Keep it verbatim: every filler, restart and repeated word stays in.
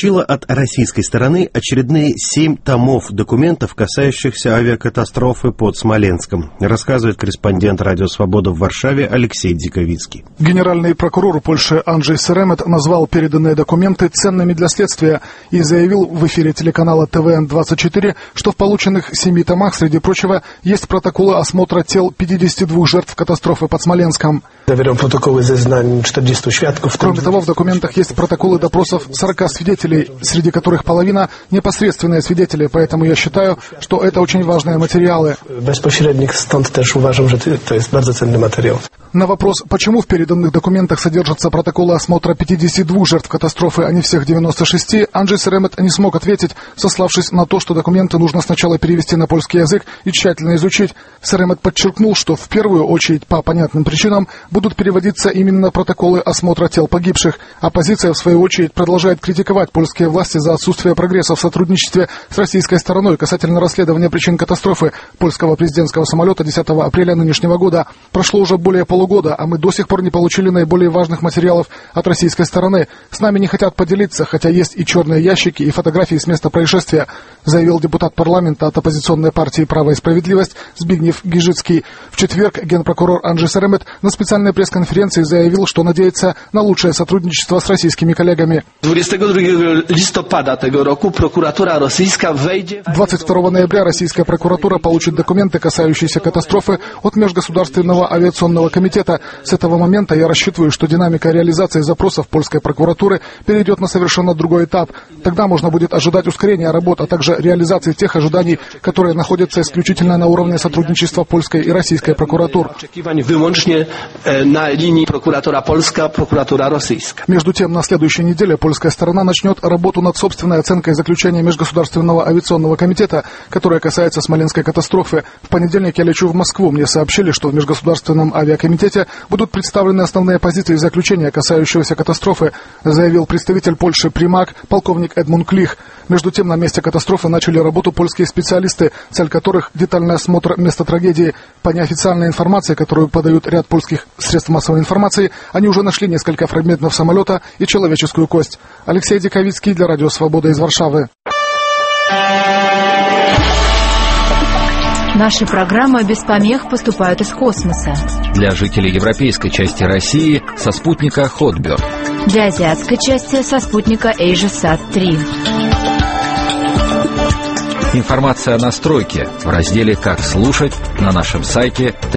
получила от российской стороны очередные семь томов документов, касающихся авиакатастрофы под Смоленском, рассказывает корреспондент «Радио Свобода» в Варшаве Алексей Диковицкий. Генеральный прокурор Польши Анджей Серемет назвал переданные документы ценными для следствия и заявил в эфире телеканала Т В Н двадцать четыре, что в полученных семи томах, среди прочего, есть протоколы осмотра тел пятидесяти двух жертв катастрофы под Смоленском. Zawierał protokoły zeznań czterdziestu świadków. Кроме того, в документах есть протоколы допросов сорока свидетелей, среди которых половина непосредственные свидетели, поэтому я считаю, что это очень важные материалы. Bezpośrednik, stąd też uważam, że to jest bardzo cenny materiał. На вопрос, почему в переданных документах содержатся протоколы осмотра пятидесяти двух жертв катастрофы, а не всех девяноста шести, Анджей Серемет не смог ответить, сославшись на то, что документы нужно сначала перевести на польский язык и тщательно изучить. Серемет подчеркнул, что в первую очередь по понятным причинам будут переводиться именно протоколы осмотра тел погибших. Оппозиция, в свою очередь, продолжает критиковать польские власти за отсутствие прогресса в сотрудничестве с российской стороной касательно расследования причин катастрофы польского президентского самолета десятого апреля нынешнего года. Прошло уже более полугода. года, а мы до сих пор не получили наиболее важных материалов от российской стороны. С нами не хотят поделиться, хотя есть и черные ящики, и фотографии с места происшествия, заявил депутат парламента от оппозиционной партии «Право и справедливость» Збигнев Гижицкий. В четверг генпрокурор Анджей Серемет на специальной пресс-конференции заявил, что надеется на лучшее сотрудничество с российскими коллегами. двадцать второго ноября российская прокуратура получит документы, касающиеся катастрофы, от Межгосударственного авиационного комитета. С этого момента я рассчитываю, что динамика реализации запросов польской прокуратуры перейдет на совершенно другой этап. Тогда можно будет ожидать ускорения работ, а также реализации тех ожиданий, которые находятся исключительно на уровне сотрудничества польской и российской прокуратур. Между тем, на следующей неделе польская сторона начнет работу над собственной оценкой заключения Межгосударственного авиационного комитета, которая касается Смоленской катастрофы. В понедельник я лечу в Москву. Мне сообщили, что в Межгосударственном авиакомитете будут представлены основные позиции заключения, касающегося катастрофы, заявил представитель Польши Примак, полковник Эдмунд Клих. Между тем, на месте катастрофы начали работу польские специалисты, цель которых – детальный осмотр места трагедии. По неофициальной информации, которую подают ряд польских средств массовой информации, они уже нашли несколько фрагментов самолета и человеческую кость. Алексей Диковицкий для Радио Свобода из Варшавы. Наши программы без помех поступают из космоса. Для жителей европейской части России со спутника Хотберг. Для азиатской части со спутника Эйжесат три. Информация о настройке в разделе «Как слушать» на нашем сайте